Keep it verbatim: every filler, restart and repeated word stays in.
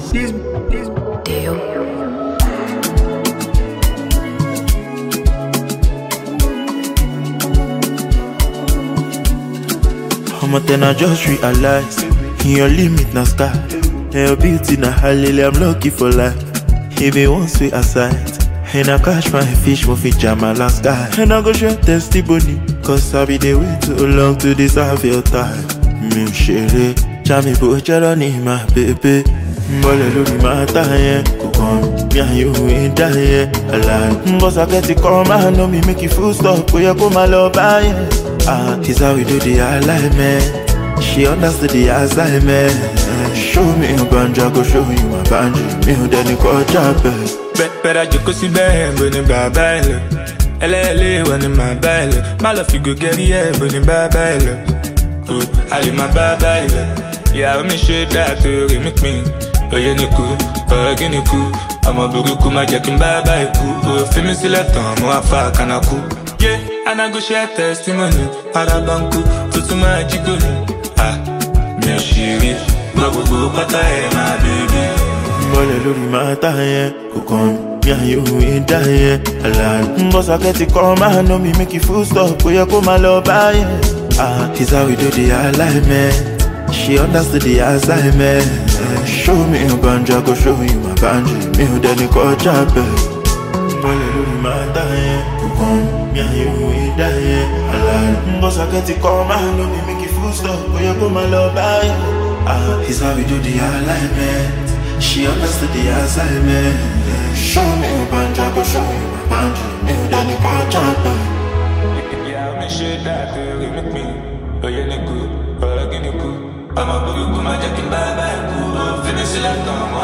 This, this, Damn. I'ma then I just realize in your limit na sky. Your beauty na hallelujah, I'm lucky for life. If it wants to aside, and I catch my fish for fit jam my last guy. And I go share testimony, cause I be the way too long to deserve your time. Me share, jam me put your on in my baby. Mbole lori mata yen, kukon, me and you ain't die yen. Alive, boss I get it come, I know me make you full stop, go ya go my love, yeah. Ah, this how we do the alignment. She understood the assignment. Show me your banjo, I go show you my banjo. Me who then you call chapel. Better you could see bang, but in bad belle. L L when in my belle. My love you go get it, but in bad belle. Oh, I in my bad belle. Yeah, I'm shit that to make me. Oh, you know cool, oh, you know cool. I'm a bugu, my jack in bad bye. Oh, famous select on, more fuck and a cool. Yeah, and I go share testimony. Parabanku, to my jigoni. Ah, me shiri. Go go go, pata my baby. Mbole lori mata yen, kukon, me and you ain't die yen. Alive, boss I get it come, I know me make you full stop, go ya go my love, yeah. Ah, this how we do the alignment. She understood the assignment. Show me your banjo, I go show you my banjo. Me who then you call chapel. Mbole lori mata yen, kukon, me and you ain't die yen. Alive, boss I get it come, I know me make you full stop, go ya go my love, yeah. Ah, this how we do the alignment. She understood the assignment. Show me your banjo, I go show you my banjo. Me who then you call chapel. Yeah, I'm shit that to make me. Oh, you know cool, oh, you know cool. I'm a boogie, my jack in bye bye cool. Finish it like